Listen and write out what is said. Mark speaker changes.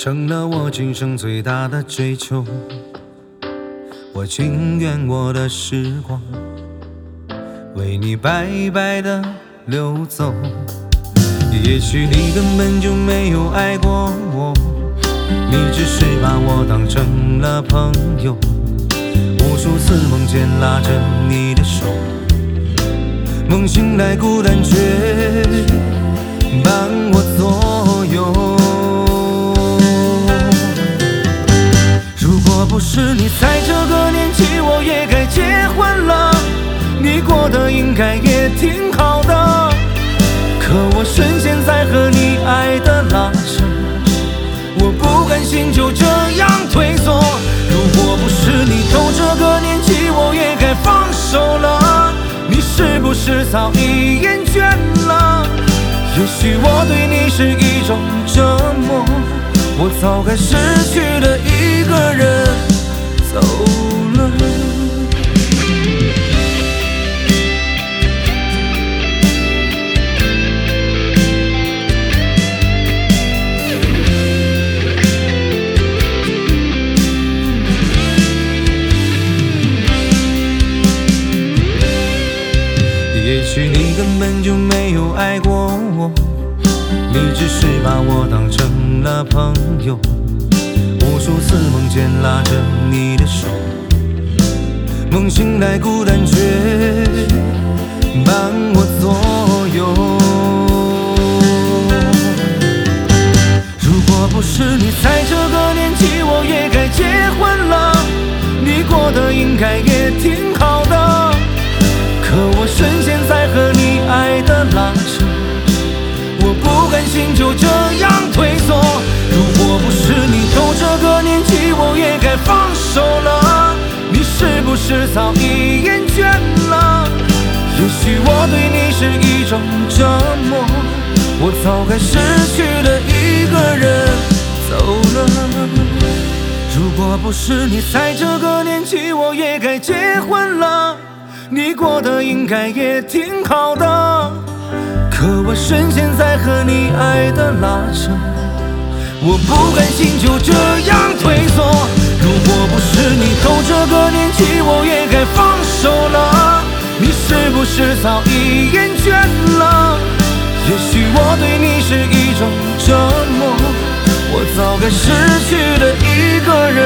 Speaker 1: 成了我今生最大的追求。我情愿我的时光为你白白的流走。也许你根本就没有爱过我，你只是把我当成了朋友。无数次梦见拉着你的手，梦醒来孤单却伴我左右。如果不是你在这个年纪，我也该结婚了，你过得应该也挺好的。可我深陷在和你爱的拉扯，我不甘心就这样退缩。如果不是你都这个年纪，我也该放手了。你是不是早已厌倦了？也许我对你是一种折磨，我早该失去的一个人走了。也许你根本就没有爱过我，你只是把我当成了朋友。无数次梦见拉着你的手，梦醒来孤单却伴我左右。如果不是你在这个年纪，我也该结婚了，你过得应该也挺好的。可我深陷在和你爱的拉扯，我不甘心就这样退缩。如果不是你都这个年纪，我也该放手了。你是不是早已厌倦了？也许我对你是一种折磨，我早该失去的一个人走了。如果不是你在这个年纪，我也该结婚了，你过得应该也挺好的。可我深陷在和你爱的拉扯，我不甘心就这样退缩。如果不是你都这个年纪，我也该放手了。你是不是早已厌倦了？也许我对你是一种折磨，我早该失去的一个人